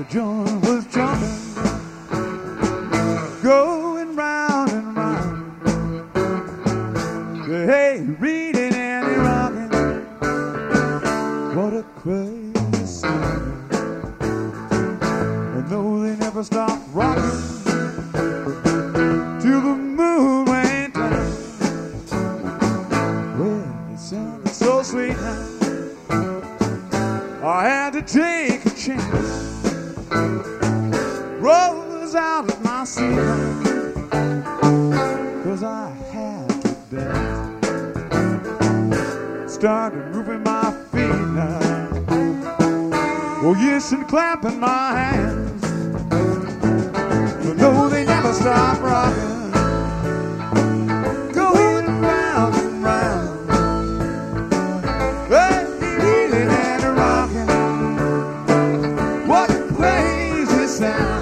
joint was jumping, going round and round. Hey, reading and rocking, what a crazy sound. And though they never stopped rocking till the moon went down, well, it sounded so sweet now, I had to take a chance. Rose out of my seat, 'cause I had to dance. Started moving my feet now, oh yes, and clapping my hands. But no, they never stop rocking, going round and round. Hey, reeling and rocking, what a crazy sound.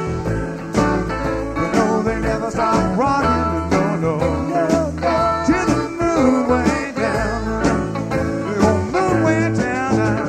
But no, they never stop rocking, no, no, till the moon went down. The moon went down now.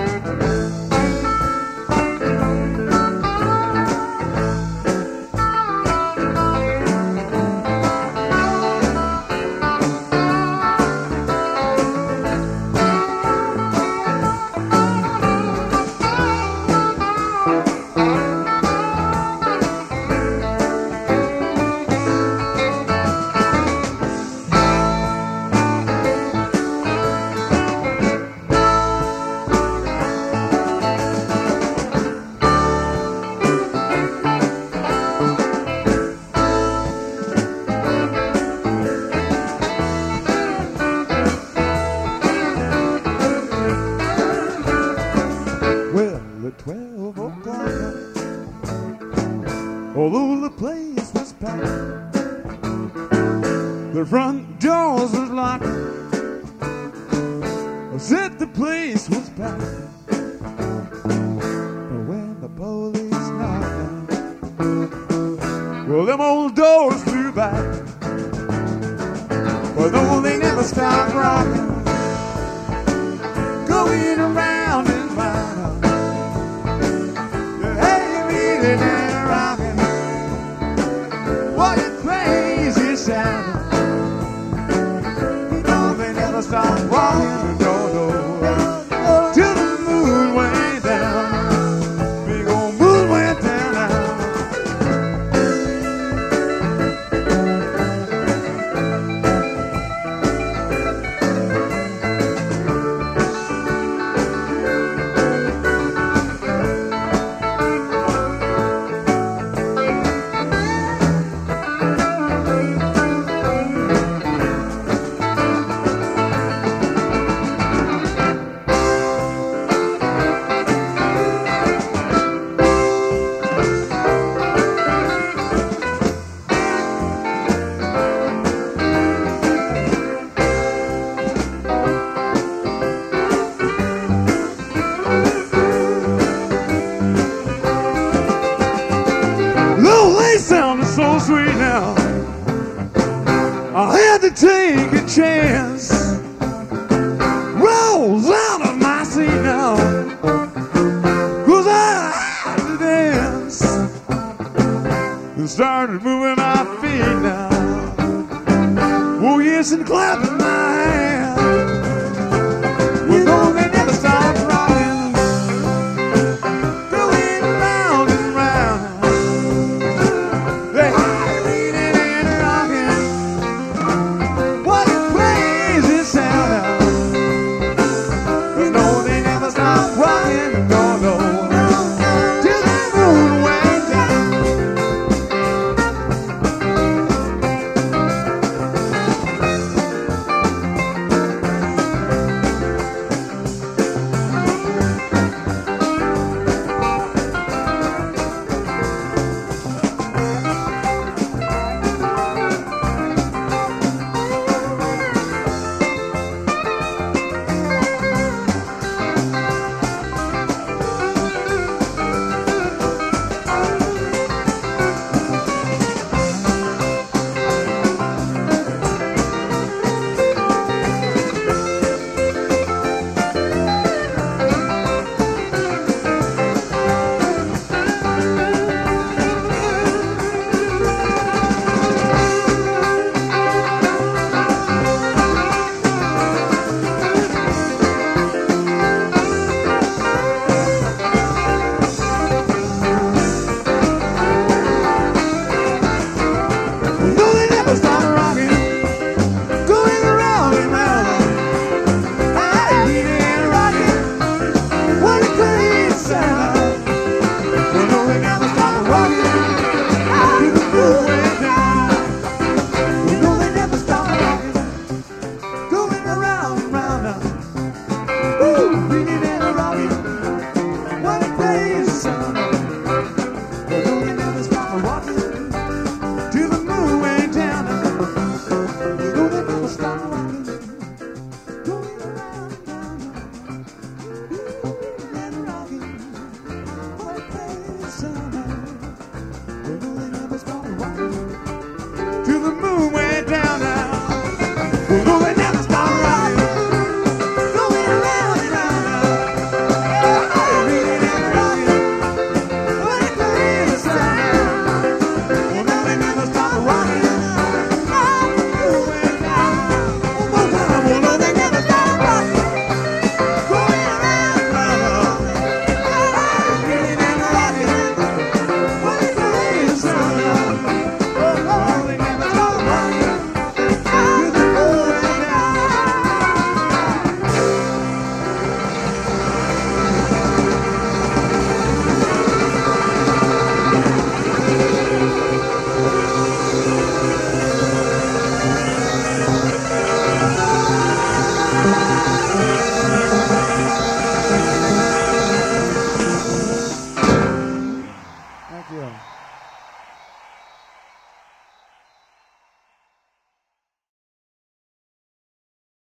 Well, at 12 o'clock, although the place was packed, the front doors was locked. I said the place was packed, but when the police knocked, well, them old doors flew back. But though they never stopped rocking, going around and round.